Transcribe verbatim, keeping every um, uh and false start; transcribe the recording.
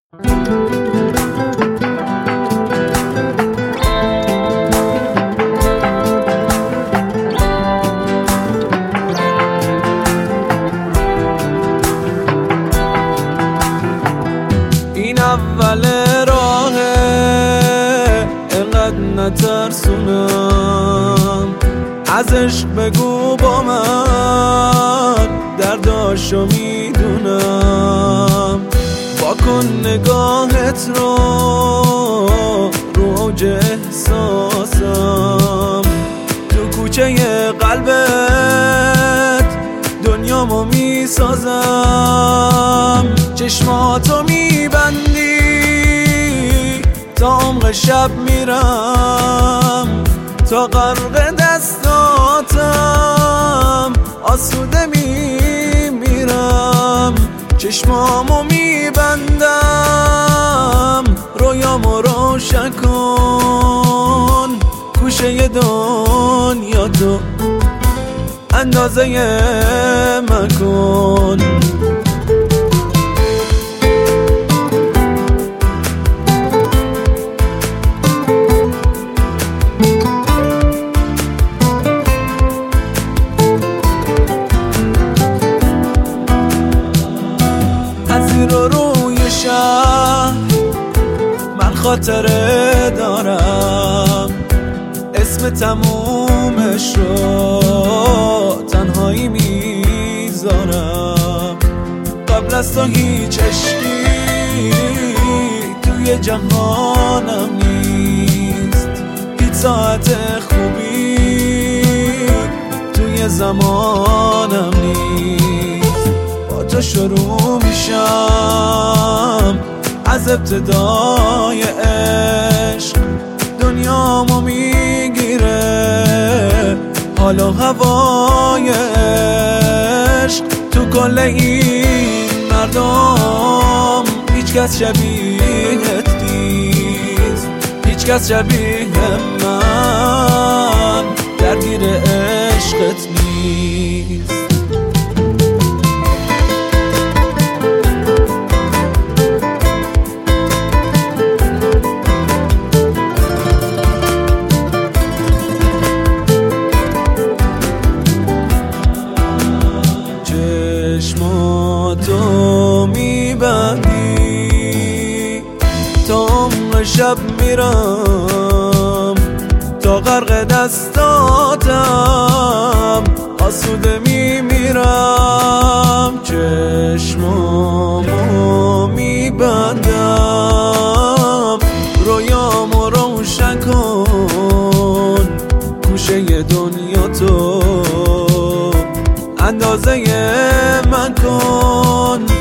این اول راهه اینقدر نترسونم، از عشق بگو با من درداشو میدونم. با کن نگاهت رو رو اوج احساسم، تو کوچه قلبت دنیامو میسازم. چشماتو میبندی تا عمق شب میرم، تا غرق دستاتم آسوده میمیرم. چشمامو میبندم رویامو روشن کن، گوشه دنیا تو اندازه من کن. رو روی شهر من خاطره دارم، اسم تمومش رو تنهایی میذارم. قبل از تو هیچ عشقی توی جهانم نیست، هیچ ساعت خوبی توی زمانم نیست. با تو شروع میشم از ابتدای عشق، دنیامو میگیره حال و هوای عشق. تو کل این مردم هیچ کس شبیهت نیست، هیچ کس شبیه من درگیر عشقت نیست. چشماتو میبندی تا عمق شب میرم، تا غرق دستاتم آسوده میمیرم. چشمامو میبندم رویامو روشن کن، گوشه دنیا تو اندازه من کن.